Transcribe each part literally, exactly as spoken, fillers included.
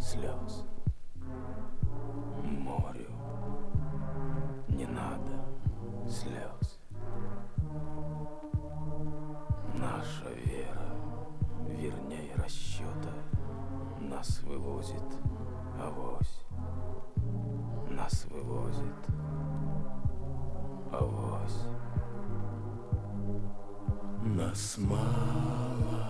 слез. Морю не надо слез. Наша вера, вернее расчета, нас вывозит авось. Нас вывозит авось. Нас мало,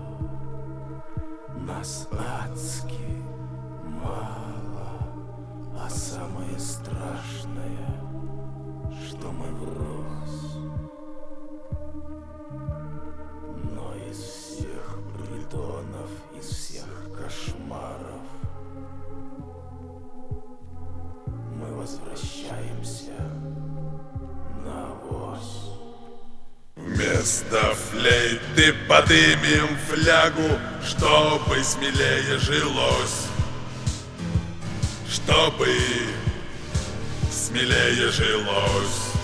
нас адски мало, а самое страшное, что мы врозь. Но из всех притонов, из всех кошмаров мы возвращаемся на авось. Вместо флейты подымем флягу, чтобы смелее жилось, чтобы смелее жилось.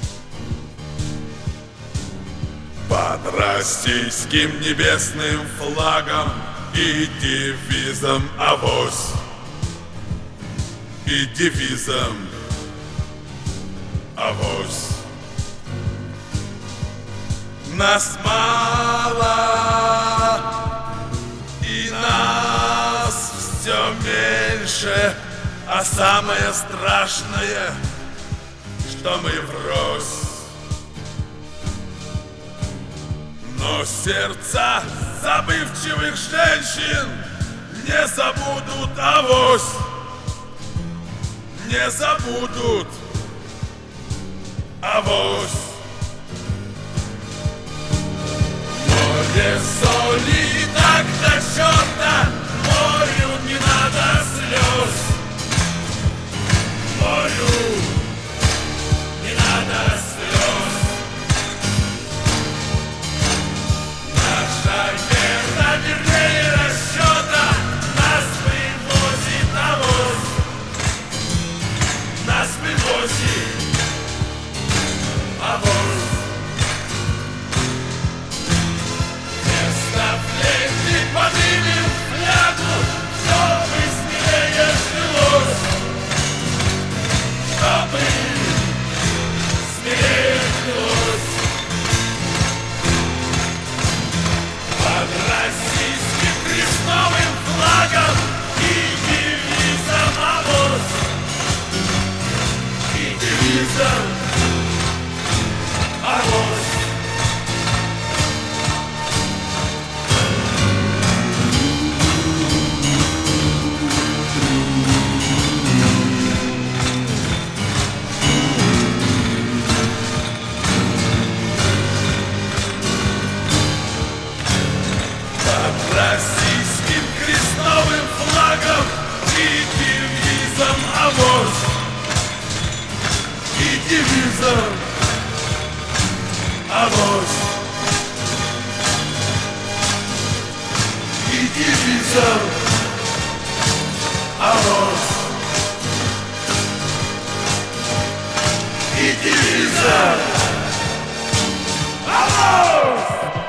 Под российским небесным флагом и девизом авось, и девизом авось. Нас мало, и нас все меньше, а самое страшное, что мы врозь. Но сердца забывчивых женщин не забудут авось, не забудут авось. Море соли так до черта, морю не надо слез. Морю не надо слез. Наша вера, вернее расчета, нас привозит авось. Нас привозит авось. Поднимем флягу, чтобы смелее жилось, чтобы смелее жилось. Под российским крестовым флагом и девизом авось, и девизом авось. Российским крестовым флагом и девизом авось, и девизом авось, и девизом авось, и девизом